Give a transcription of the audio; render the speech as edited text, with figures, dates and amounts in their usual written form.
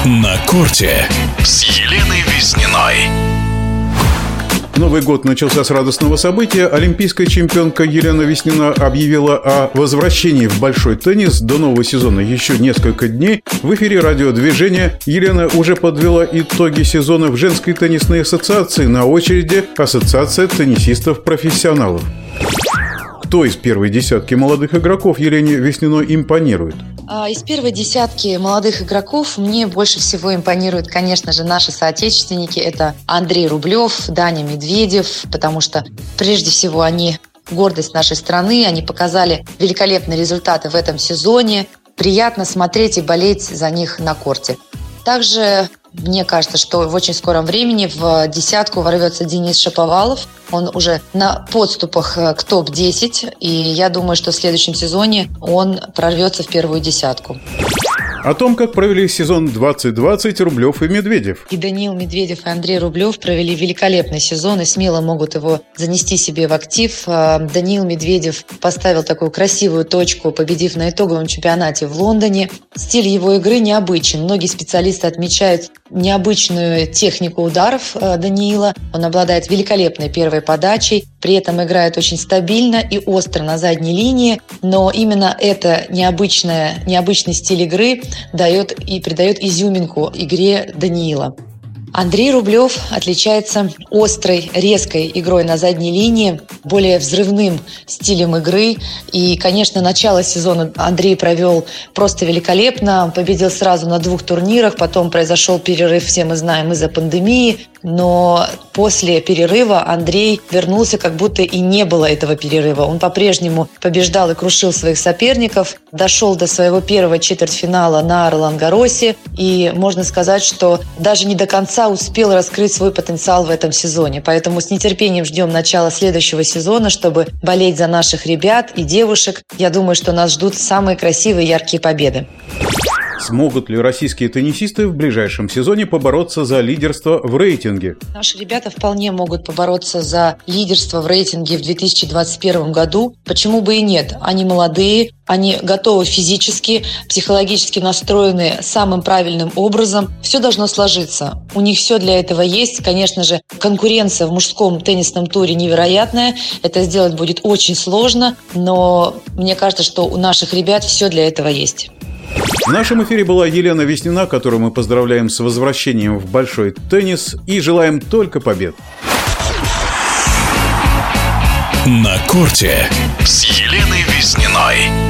На корте с Еленой Визниной. Новый год начался с радостного события. Олимпийская чемпионка Елена Виснина объявила о возвращении в большой теннис до нового сезона еще несколько дней. В эфире радиодвижения Елена уже подвела итоги сезона в женской теннисной ассоциации. На очереди ассоциация теннисистов-профессионалов. Кто из первой десятки молодых игроков Елене Висниной импонирует? Из первой десятки молодых игроков мне больше всего импонируют, конечно же, наши соотечественники. Это Андрей Рублев, Даня Медведев, потому что прежде всего они гордость нашей страны, они показали великолепные результаты в этом сезоне. Приятно смотреть и болеть за них на корте. Также мне кажется, что в очень скором времени в десятку ворвется Денис Шаповалов. Он уже на подступах к топ-10, и я думаю, что в следующем сезоне он прорвется в первую десятку. О том, как провели сезон 2020 Рублев и Медведев. И Даниил Медведев, и Андрей Рублев провели великолепный сезон и смело могут его занести себе в актив. Даниил Медведев поставил такую красивую точку, победив на итоговом чемпионате в Лондоне. Стиль его игры необычен. Многие специалисты отмечают необычную технику ударов Даниила. Он обладает великолепной первой подачей, при этом играет очень стабильно и остро на задней линии, но именно это необычный стиль игры дает и придает изюминку игре Даниила. Андрей Рублев отличается острой, резкой игрой на задней линии, более взрывным стилем игры. И, конечно, начало сезона Андрей провел просто великолепно. Он победил сразу на 2 турнирах, потом произошел перерыв, все мы знаем, из-за пандемии. Но после перерыва Андрей вернулся, как будто и не было этого перерыва. Он по-прежнему побеждал и крушил своих соперников, дошел до своего первого четвертьфинала на Ролан-Гарросе. И можно сказать, что даже не до конца успел раскрыть свой потенциал в этом сезоне. Поэтому с нетерпением ждем начала следующего сезона, чтобы болеть за наших ребят и девушек. Я думаю, что нас ждут самые красивые, яркие победы. Смогут ли российские теннисисты в ближайшем сезоне побороться за лидерство в рейтинге? Наши ребята вполне могут побороться за лидерство в рейтинге в 2021 году. Почему бы и нет? Они молодые, они готовы физически, психологически настроены самым правильным образом. Все должно сложиться. У них все для этого есть. Конечно же, конкуренция в мужском теннисном туре невероятная. Это сделать будет очень сложно, но мне кажется, что у наших ребят все для этого есть. В нашем эфире была Елена Виснина, которую мы поздравляем с возвращением в большой теннис и желаем только побед. На корте с Еленой Визниной.